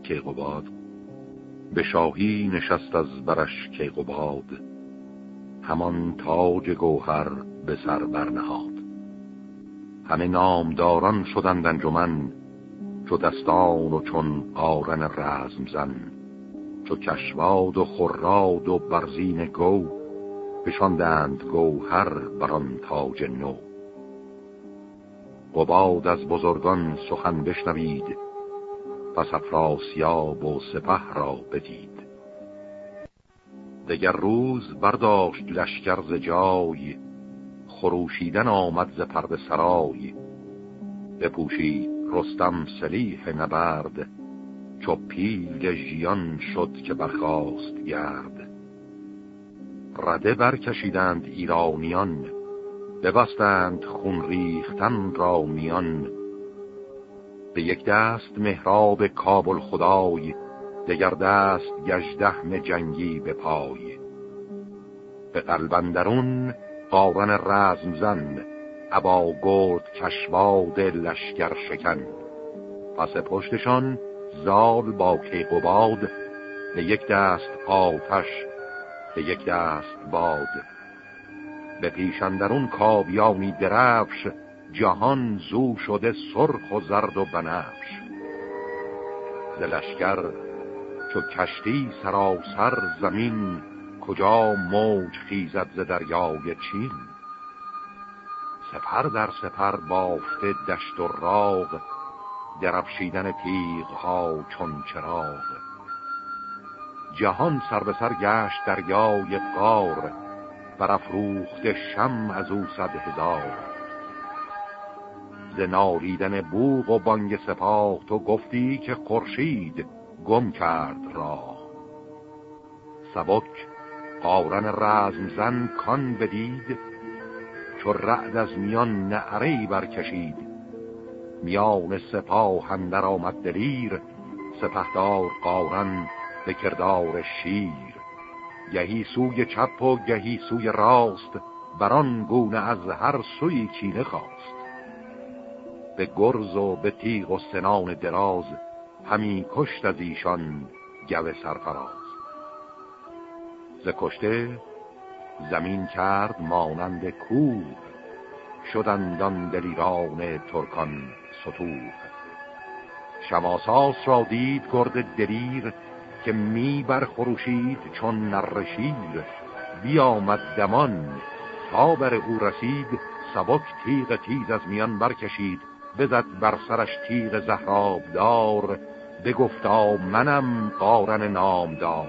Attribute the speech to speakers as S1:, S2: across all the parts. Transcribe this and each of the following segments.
S1: کیقباد. به شاهی نشست از برش کیقباد، همان تاج گوهر به سر برنهاد. همه نامداران شدند انجمن، چو دستان و چون قارن رزم زن. چو کشواد و خراد و برزین گو، بشاندند گوهر بران تاج نو. قباد از بزرگان سخن بشنوید، پس افراسیاب و سپه را بدید. دگر روز برداشت لشکر ز جای، خروشیدن آمد ز پرده سرای. بپوشید رستم سلیح نبرد، چو پیل ژیان شد که برخاست گرد. رده برکشیدند ایرانیان، ببستند خون ریختن را میان. به یک دست مهراب کابل خدای، دگر دست گژدهم جنگی به پای. به قلب اندرون قارن رزم زن، ابا گرد کشواد لشکر شکن. پس پشتشان زال با کیقباد، به یک دست آتش به یک دست باد. به پیش اندرون کاویانی درفش، جهان زو شده سرخ و زرد و بنفش. ز لشکر چو کشتی سراسر زمین، کجا موج خیزد ز دریای چین. سپر در سپر بافته دشت و راغ، درفشیدن تیغها چون چراغ. جهان سر به سر گشت دریای قار، برافروخته شمع از او 100,000. ز نالیدن بوق و بانگ سپاه، تو گفتی که خورشید گم کرد راه. سبک قارن رزم زن کان بدید، چو رعد از میان نعره‌ای برکشید. میان سپاه اندر آمد دلیر، سپهدار قارن به کردار شیر. گهی سوی چپ و گهی سوی راست، بران گونه از هر سوی کینه خواست. به گرز و به تیغ و سنان دراز، همی کشت از ایشان گو سرفراز. ز کشته زمین کرد مانند کوه، شدند آن دلیران ترکان ستوه. شماساس را دید گرد دلیر، که می برخروشید چون نره شیر. بیامد دمان تا بر او رسید، سبک تیغ تیز از میان برکشید. بزد بر سرش تیغ زهرابدار، بگفتا منم قارن نامدار.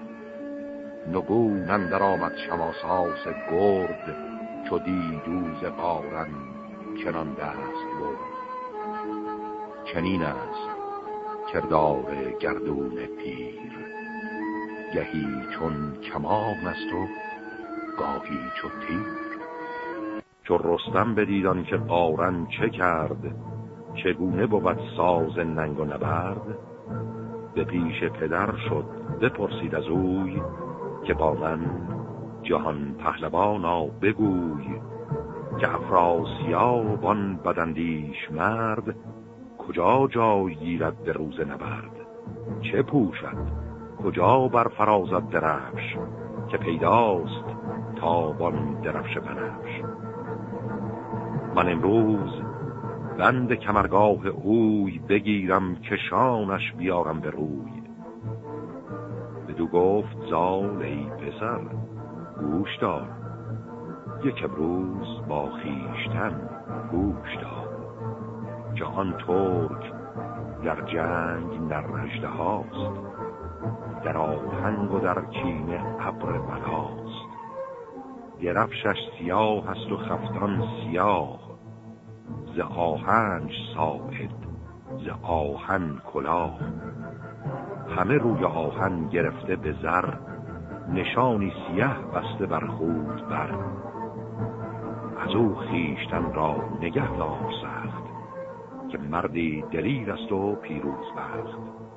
S1: نگون اندر آمد شماساس گرد، چو دید او ز قارن چنان دست برد. چنین است کردار گردون پیر، گهی چون کمان است و گاهی چو تیر. چو رستم بدیدان که قارن چه کرد، چگونه بود ساز ننگ و نبرد. به پیش پدر شد بپرسید از اوی، که با من جهان پهلوانا بگوی. که افراسیاب آن بداندیش مرد، کجا جای گیرد به روز نبرد. چه پوشد کجا برفرازد درفش، که پیداست تابان درفش بنفش. من امروز بند کمرگاه اوی، بگیرم کشانش بیارم به روی. بدو گفت زال ای پسر گوش دار، یک امروز با خیشتن گوش دار. جهان ترک در جنگ نر اژدهاست، در آهنگ و در کینه ابر بلاست. درفشش سیاه است و خفتان سیاه، ز آهنج ساعد ز آهن کلاه. همه روی آهن گرفته به زر، نشانی سیه بسته بر خود بر. از او خیشتن را نگه دار سخت، که مردی دلیر است و پیروز بخت.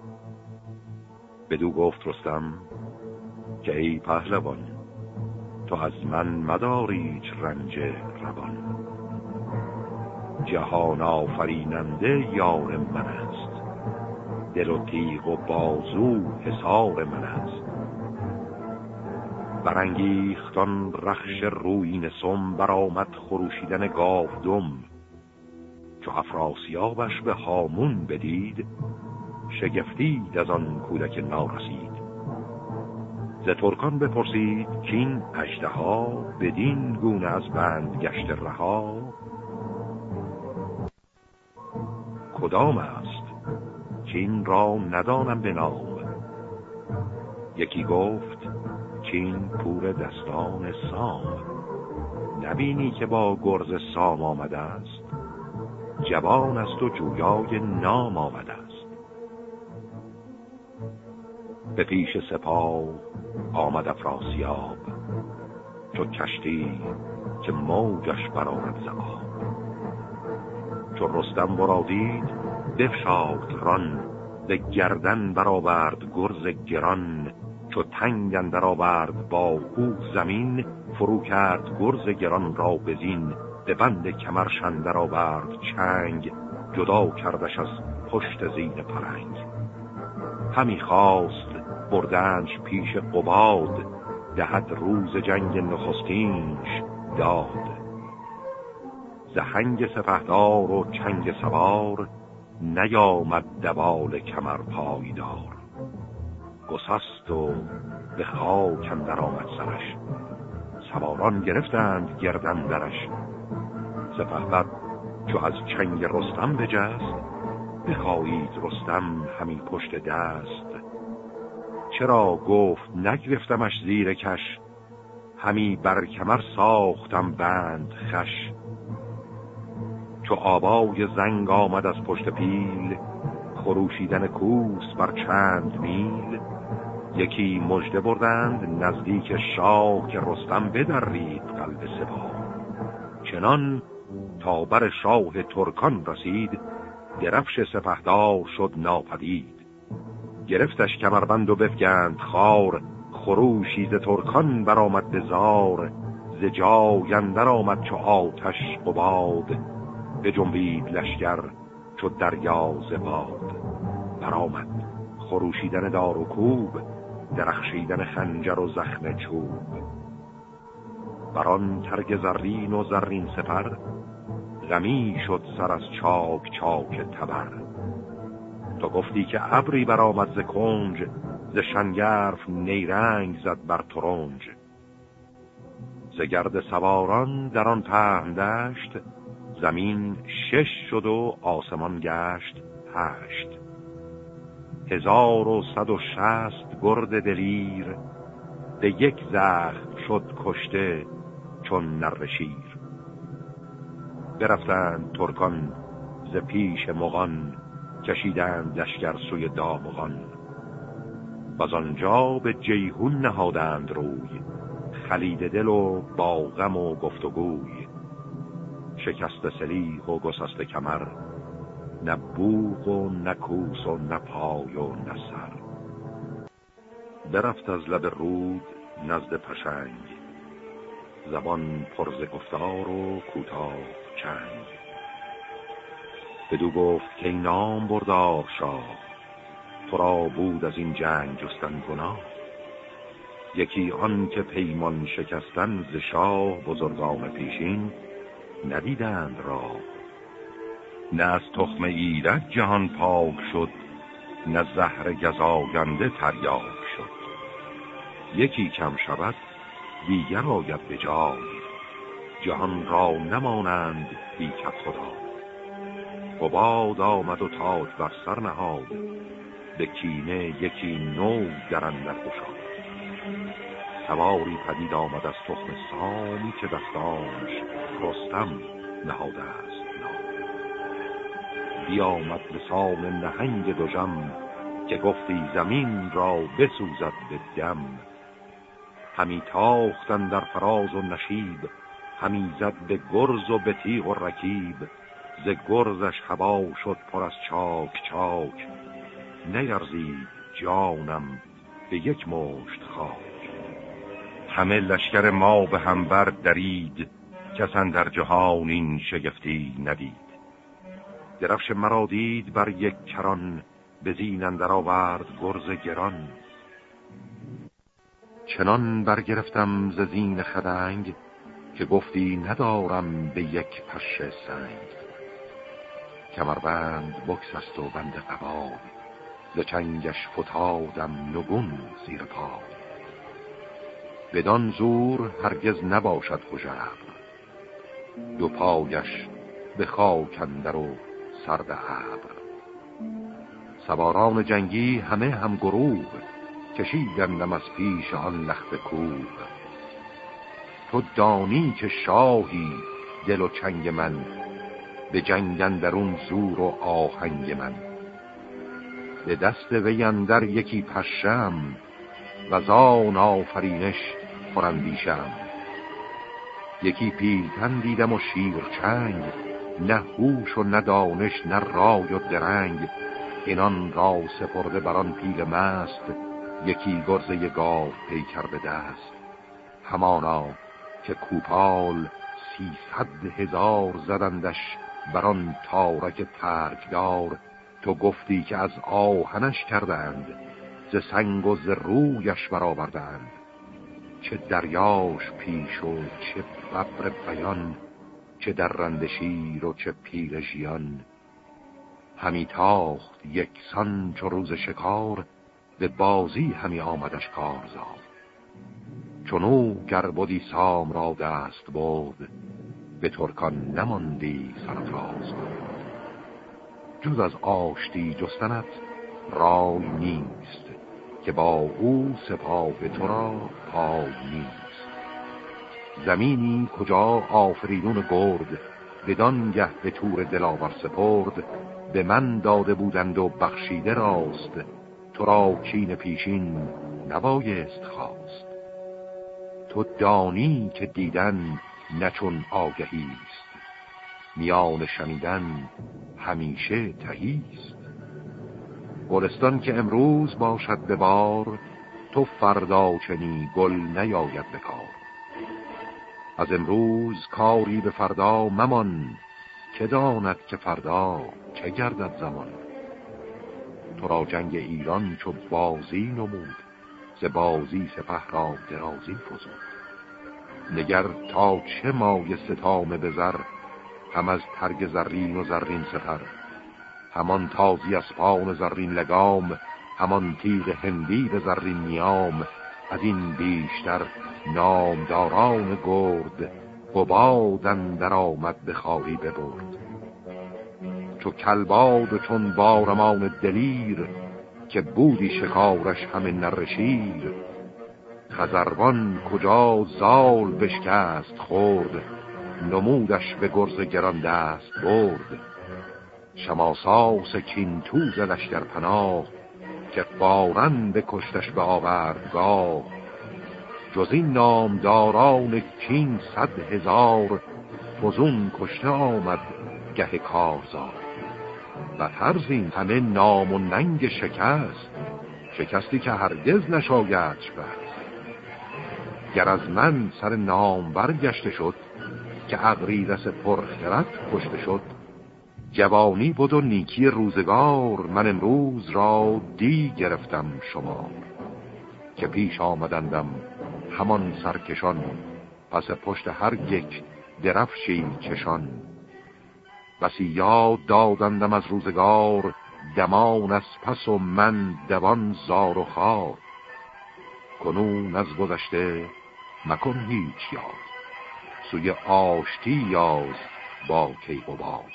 S1: بدو گفت رستم که ای پهلوان، تو از من مداریچ رنج روان. جهان آفریننده یار من است، دل و تیغ و بازو حصار من است. برانگیختان رخش رویین سم، برآمد خروشیدن گاودم. چو افراسیابش به هامون بدید، شگفتید از آن کودک نارسید. ز ترکان بپرسید کین اژدها، بدین گونه از بند گشت رها. کدام است کین را ندانم به نام. یکی گفت کین پور دستان سام. نبینی که با گرز سام آمده است، جوان است و جویای نام آمده است. به پیش سپاه آمد افراسیاب، چو کشتی که موجش برآمد ز آب. چو رستم ورا دید بفشارد ران، به گردن برآورد گرز گران. چو تنگ اندر آورد با او زمین، فرو کرد گرز گران را بزین. به بند کمرش اندر آورد چنگ، جدا کردش از پشت زین پلنگ. همی خواست بردنش پیش قباد، دهد روز جنگ نخستینش داد. زهنگ سپهدار و چنگ سوار، نیامد دوال کمر پایدار. گسست و به خاک اندر آمد سرش، سواران گرفتند گردن درش. سپهبد چو از چنگ رستم بجست، بخایید رستم همی پشت دست. چرا گفت نگرفتمش زیر کش، همی بر کمر ساختم بند خش. چو آوای زنگ آمد از پشت پیل، خروشیدن کوس بر چند میل. یکی مژده بردند نزدیک شاه، که رستم بدرید قلب سپاه. چنان تا بر شاه ترکان رسید، درفش سپهدار شد ناپدید. گرفتش کمربند و بفگند خار، خروشی ز ترکان برآمد به زار. ز جای اندر آمد چو آتش قباد، بجنبید لشکر چو دریا ز باد. برآمد خروشیدن دار و کوب، درخشیدن خنجر و زخم چوب. بران ترگ زرین و زرین سپر، غمی شد سر از چاک چاک تبر. تو گفتی که ابری برآمد ز کنج، ز شنگرف نیرنگ زد بر ترنج. ز گرد سواران در آن پهن دشت، زمین 6 شد و آسمان گشت 8. 1160 گرد دلیر، به یک زخم شد کشته چون نره شیر. برفتند ترکان ز پیش مغان، کشیدند لشکر سوی دامغان. و آنجا به جیهون نهادند روی، خلیده دل و با غم و گفتگوی. شکست سلیح و گسست کمر، نه بوق و نه کوس و نه پای و نه سر. برفت از لب رود نزد پشنگ، زبان پر ز گفتار و کوتاه چنگ. بدو گفت که نام بردار شاه، تو را بود از این جنگ جستن گناه. یکی آن که پیمان شکستن ز شاه، بزرگان پیشین ندیدند راه. نه از تخم ایرج جهان پاک شد، نه زهر گزاینده تریاک شد. یکی کم شود دیگر آید به جای، جهان را نمانند بی کدخدای. قباد آمد و تاج بر سر نهاد، به کینه یکی نو در اندر گشاد. سواری پدید آمد از تخم سامی، که دستانش رستم نهاده است نام. بیامد به سام نهنگ دژم، که گفتی زمین را بسوزد به دم. همی تاختن در فراز و نشیب، همی زد به گرز و به تیغ و رکیب. ز گرزش هوا شد پر از چاک چاک، نیرزید جانم به یک مشت خاک. همه لشکر ما به هم بر درید، کس اندر جهان این شگفتی ندید. درفش مرا دید بر یک کران، به زین اندر آورد گرز گران. چنان برگرفتم ز زین خدنگ، که گفتی ندارم به یک پشه سنگ. کمربند بگسست و بند قبای، ز چنگش فتادم نگون زیر پای. بدان زور هرگز نباشد هژبر، دو پایش به خاک اندر و سر به ابر. سواران جنگی همه هم گروه، کشیدندم از پیش آن لخت کوه. تو دانی که شاهی دل و چنگ من، به جنگ اندرون زور و آهنگ من. به دست وی اندر یکی پشم، و زان آفرینش پراندیشم. یکی پیلتن دیدم و شیر چنگ، نه هوش و نه دانش نه رای و درنگ. اینان را سپرده بران پیل مست، یکی گرزه گاو پیکر به دست. همانا که کوپال 300,000 زدندش بران تارک ترکدار. تو گفتی که از آهنش کردند، ز سنگ و ز رویش برآوردند. چه دریاش پیش و چه ببر بیان، چه درنده شیر و چه پیل ژیان. همی تاخت یکسان چو روز شکار، به بازی همی آمدش کارزار. چونو گر بودی سام را دست بود، به ترکان نماندی سرفراز بود. جز از آشتی جستنت رای نیست، که با او سپاه تو را پای نیست. زمینی کجا آفریدون گرد، بدانگه به تور دلاور سپرد. به من داده بودند و بخشیده راست، تو را کین پیشین نبایست خواست. تو دانی که دیدن نچون آگهیست، میان شنیدن همیشه تهیست. گلستان که امروز باشد به بار، تو فردا چنی گل نیاید به کار. از امروز کاری به فردا ممان، که داند که فردا چه گردد زمان. تو را جنگ ایران چو بازی نمود، ز بازی سپه را درازی فزود. نگر تا چه مایه ستام بزر، هم از ترگ زرین و زرین سپر. همان تازی اسپان زرین لگام، همان تیغ هندی به زرین نیام. از این بیشتر نامداران گرد، قباد اندر آمد به خواری ببرد. چو کلباد و چون بارمان دلیر، که بودی شکارش همه نره شیر. خزروان کجا زال بشکست خورد، نمودش به گرز گران دست برد. شماساس کینتوز لشکر پناه، که قارن بکشتش به آوردگاه. جز این نامداران کین 100,000، فزون کشته آمد گه کارزار. و ترزین همه نام و ننگ شکست، شکستی که هرگز نشایدش بست. گر از من سر نام برگشته شد، که اغریرث پرخرد کشته شد. جوانی بود و نیکی روزگار، من امروز را دی گرفتم شما. که پیش آمدندم همان سرکشان، پس پشت هر یک درفشی چشان. بسی یاد دادندم از روزگار، دمان از پس و من دوان زار و خوار. کنون از گذشته مکن هیچ یاد، سوی آشتی یاز با کیقباد.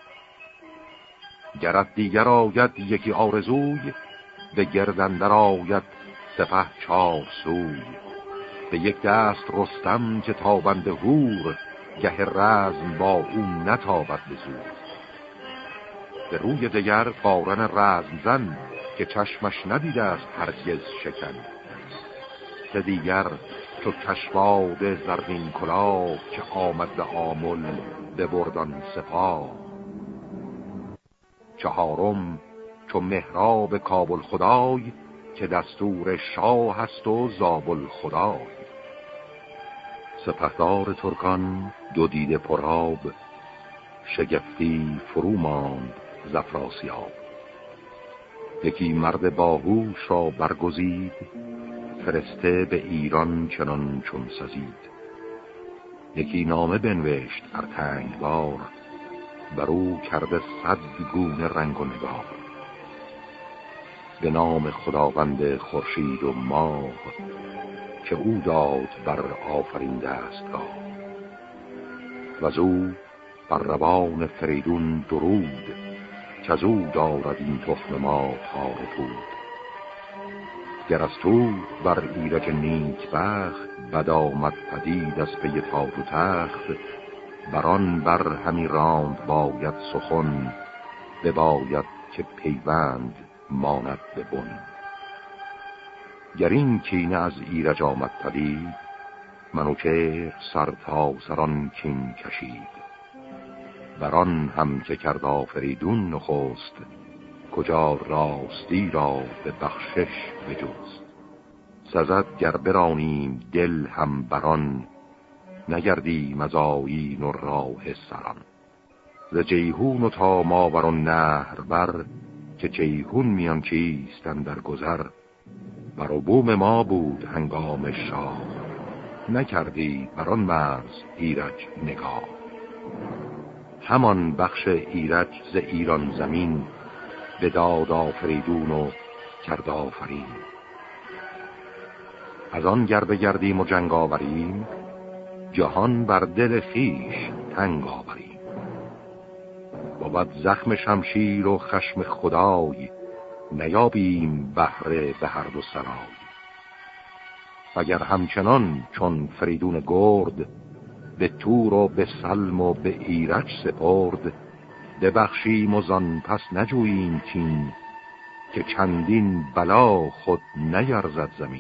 S1: گرت دیگر آید یکی آرزوی، به گردندر آید سپه 4 سوی. به یک دست رستم که تابنده هور، گه رزم با او نتابد بزور. به روی دگر قارن رزم زن، که چشمش ندیده است هرگز شکن. سه دیگر چو کشواد زرین کلاه، که آمد به آمل ببردان سپاه. چهارم چو مهراب کابل خدای، که دستور شاه است و زابل خدای. سپهدار ترکان 2 دیده پرآب، شگفتی فرو ماند ز افراسیاب. یکی مرد باهوش را برگزید، فرسته به ایران چنان چون سزید. یکی نامه بنوشت ارتنگبار، برو کرده 100 گونه رنگ و نگار. به نام خداوند خورشید و ماه، که او داد بر آفرین دستگاه. وزو بر روان فریدون درود، که از او دارد این تخم ما تار و پود. گر از تو بر ایرج نیک بخت، بد آمد پدید از پی تاج و تخت. بران بر همی راند باید سخن، بباید که پیوند ماند به بن. گر این کینه از ایرج آمد پدید، منوچهر سر تا سران کین کشید. بران هم که کرد آفریدون نخست، کجا راستی را به بخشش بجست. سزد گر برانیم دل هم بران، نگردیم از آیین و راه سران. ز جیهون و تا ماوران نهر بر، که جیهون میان چیستن در گذر. بر و بوم ما بود هنگام شاه، نکردی بران مرز ایرج نگاه. همان بخش ایرج ز ایران زمین، به داد آفریدون و کرد آفرین. از آن گر بگردیم و جنگ آوریم، جهان بر دل خویش تنگ آوریم. بود زخم شمشیر و خشم خدای، نیابیم بهره به هر دو سرای. اگر همچنان چون فریدون گرد، به تور و به سلم و به ایرج سپرد. ببخشیم و زان پس نجوییم کین، که چندین بلا خود نیرزد زمین.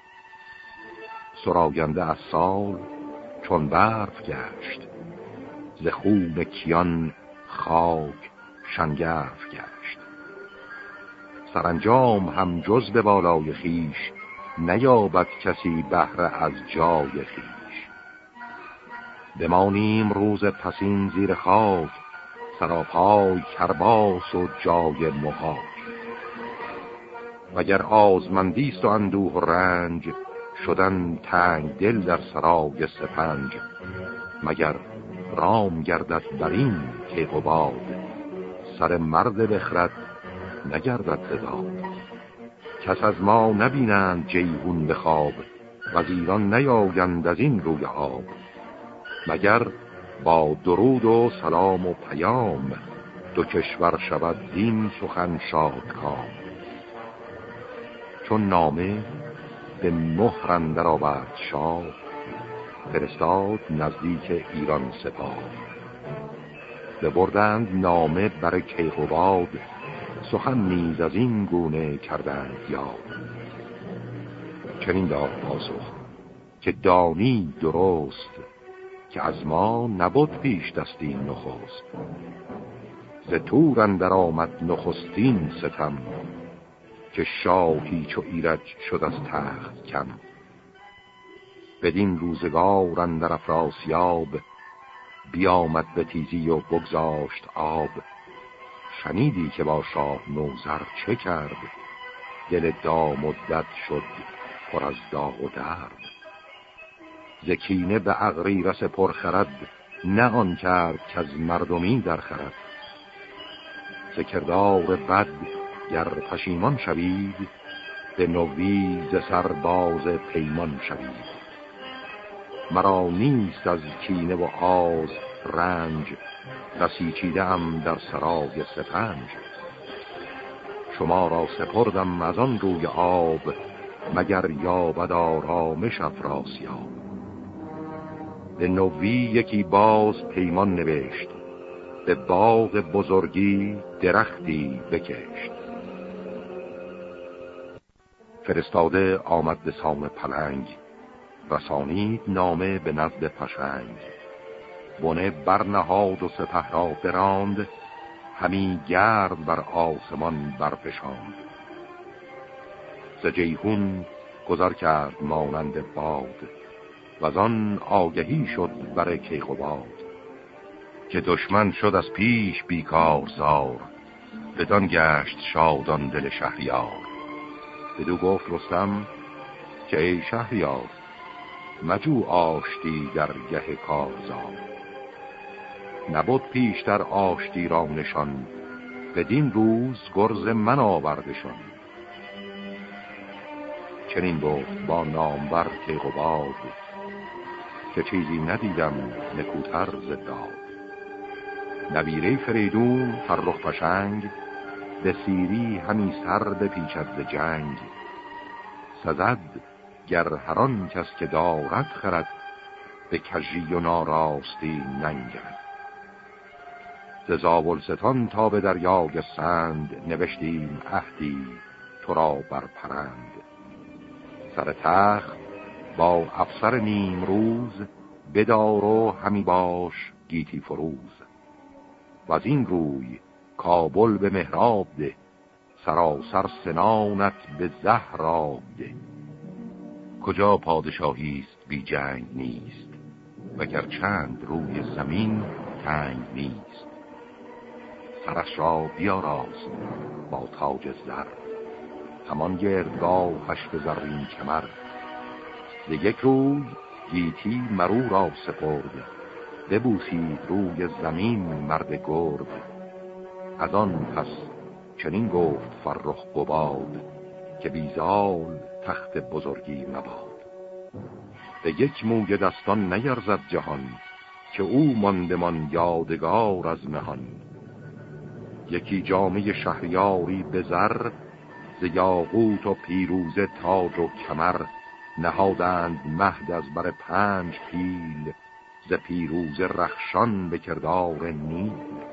S1: سراینده از سال چون برف گشت، ز خون کیان خاک شنگرف گشت. سرانجام هم جز به بالای خیش، نیابد کسی بهره از جای خیش. بمانیم روز پسین زیر خاک، سراپای کرباس و جای محاک. وگر آزمندیست و اندوه و رنج، شدن تنگ دل در سرای سپنج. مگر رام گردد بر این کیقباد، سر مرد بخرد نگردد زداد. کس از ما نبینند جیهون به خواب، وزیران نیایند از این روی آب. مگر با درود و سلام و پیام، دو کشور شود دین سخن شادکام. چون نامه به مهر اندر آورد شاه، فرستاد نزدیک ایران سپاه. ببردند نامه بر کیقباد، سخن نیز از این گونه کردند یاد. چنین داد پاسخ که دانی درست، که از ما نبود پیش دستین نخست. ز تور اندر آمد نخستین ستم، که شاهی چو ایرج شد از تخت کم. بدین روزگار اندر افراسیاب، بیامد به تیزی و بگذاشت آب. شنیدی که با شاه نوذر چه کرد، دل دام و دد شد پر از داغ و درد. ز کینه به اغریرث پرخرد، نه آن کرد که از مردمی در خرد. ز کردار بد گر پشیمان شوید، به نوی ز سر باز پیمان شوید. مرا نیست از کینه و آز رنج، بسیچیده ام در سرای سپنج. شما را سپردم از آن روی آب، مگر یابد آرامش افراسیاب. به نوی یکی باز پیمان نوشت، به باغ بزرگی درختی بکشت. فرستاده آمد به سام پلنگ، رسانید نامه به نزد پشنگ. بنه برنهاد و سپه را براند، همی گرد بر آسمان برفشاند. ز جیهون گذر کرد مانند باد، و از آن آگهی شد بر کیقباد. که دشمن شد از پیش بیکار زار، بدان گشت شادان دل شهریار. بدو گفت رستم که ای شهریار، مجو آشتی در گه کارزار. نبود پیشتر آشتی را نشان، بدین روز گرز من آوردشان. چنین گفت با نامور کیقباد، که چیزی ندیدم نکوتر ز داد. نبیره فریدون فرخ پشنگ، به سیری همی سر بپیچد ز جنگ. سزد گر هر آن کس که دارد خرد، به کژی و ناراستی ننگرد. ز زابلستان تا به دریای سند، نوشتیم عهدی تو را برپرند. سر تخت با افسر نیم روز، بدار و همی باش گیتی فروز. و از این روی کابل به مهراب ده، سراسر سنانت به زهراب ده. کجا پادشاهیست بی جنگ نیست، وگر چند روی زمین تنگ نیست. سرش را بیاراست با تاج زر، همان گردگاهش به زرین کمر. ز یک روی گیتی مرو را سپرد، ببوسید روی زمین مرد گرد. از آن پس چنین گفت فرخ قباد، که بیزال تخت بزرگی مباد. به یک موی دستان نیرزد جهان، که او ماندمان یادگار از مهان. یکی جامه شهریاری به زر، ز یاقوت و پیروزه تاج و کمر. نهادند مهد از بر 5 پیل، ز پیروزه رخشان به کردار نیل.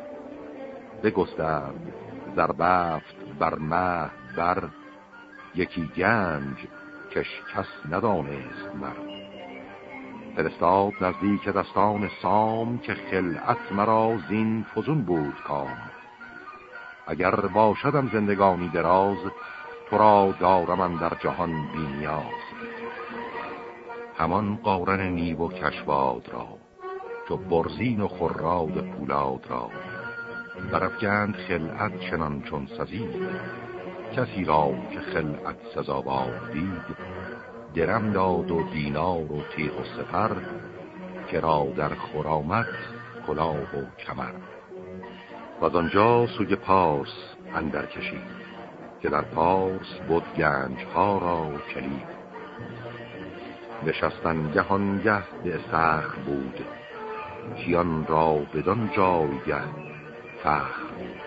S1: بگسترد زربفت بر مهد بر، یکی گنج کش کس ندانست مر. فرستاد نزدیک دستان سام، که خلعت مرا زین فزون بود کام. اگر باشدم زندگانی دراز، تو را دارم اندر جهان بی نیاز. همان قارن نیو و کشواد را، چو برزین و خراد پولاد را. برافگند خلعت چنان چون سزید، کسی را که خلعت سزاوار دید. درم داد و دینار و تیغ و سپر، که را در خرامت کلاه و کمر. و از آنجا سوی پارس اندر کشید، که در پارس بود گنج ها را کلید. نشستن گهانگه به سخر بود، کیان را بدان جایگه فخر بود.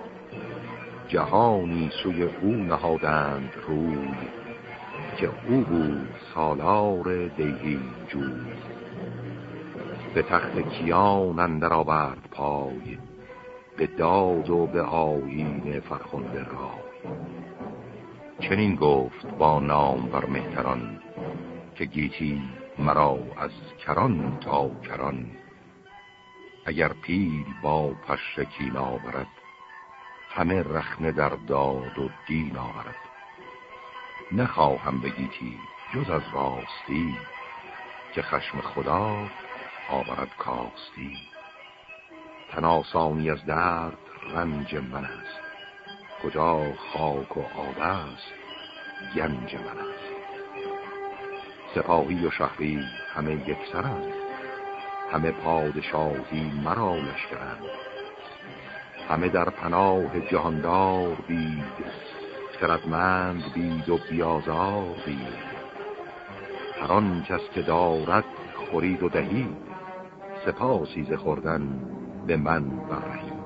S1: جهانی سوی او نهادند روی، که او بود سالار دیهی جوی. به تخت کیان اندر آورد پای، به داد و به آیین فرخنده رای. چنین گفت با نام بر مهتران، که گیتی مرا از کران تا کران. اگر پیل با پشه کین آورد، همه رخنه در داد و دین آورد. نخواهم به گیتی جز از راستی، که خشم خدا آورد کاستی. تن آسانی از درد رنج من است، کجا خاک و آب است گنج من است. سپاهی و شهری همه یک سرند، همه پادشاهی مرا لشکرند. همه در پناه جهاندار بید، خردمند بید و بیازار بید. هر آن کس که دارد خورید و دهید، سپاسی ز خوردن به من برهید.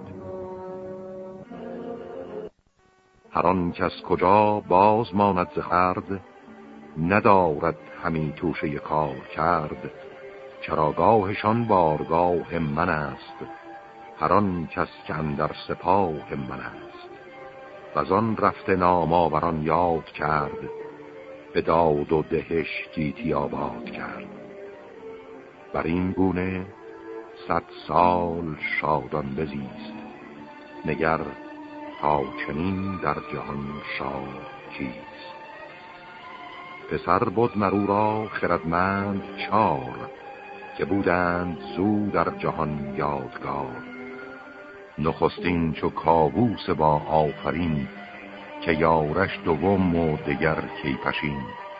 S1: هر آن کس کجا باز ماند ز خورد، ندارد همی توشه کار کرد. چراگاهشان بارگاه من است، هر آن کس که اندر سپاه من است. وزان رفته نامآوران یاد کرد، به داد و دهش گیتی آباد کرد. بر این گونه 100 سال شادان بزیست، نگر تا چنین در جهان شاد کیست. پسر بود مرو را خردمند 4، که بودند زو در جهان یادگار. نخستین چو کاووس با آفرین، که یارش دوم و دگر کیپشین.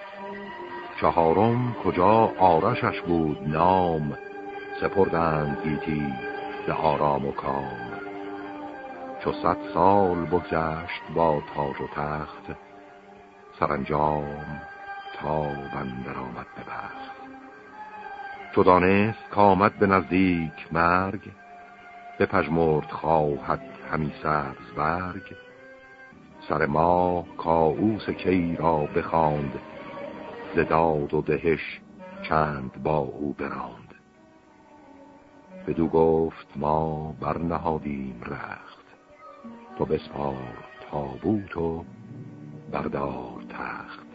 S1: چهارم کجا آرشش بود نام، سپردند گیتی ز آرام و کام. چو 100 سال بگذشت با تاج و تخت، سرانجام تاب اندر آمد به بخت. چو دانست کآمد به نزدیک مرگ، بپژمرد خواهد همی سبز برگ. سر ماه کاووس کی را بخواند، ز داد و دهش چند با او براند. بدو گفت ما برنهادیم رخت، تو بسپار تابوت و بردار تخت.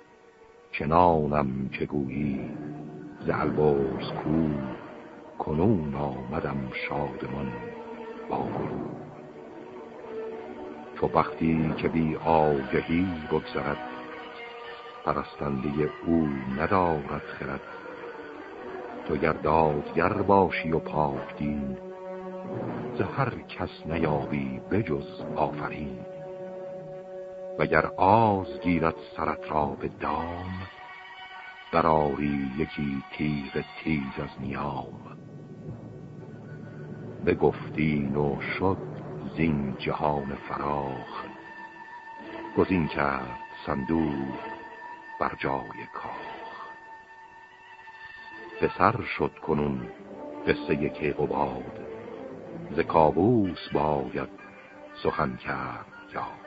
S1: چنانم که گویی ز البرز کو، کنون آمدم شادمان با گروه. چو بختی که بی آگهی بگذرد، پرستنده او ندارد خرد. تو گر دادگر باشی و پاک دین، ز هر کس نیابی بجز آفرین. وگر آز گیرد سرت را به دام، برآری یکی تیغ تیز از نیام. بگفتین و شد زین جهان فراخ، گزین کرد صندوق بر جای کاخ. به سر شد کنون قصه کیقباد، ز کاووس باید سخن کرد یاد.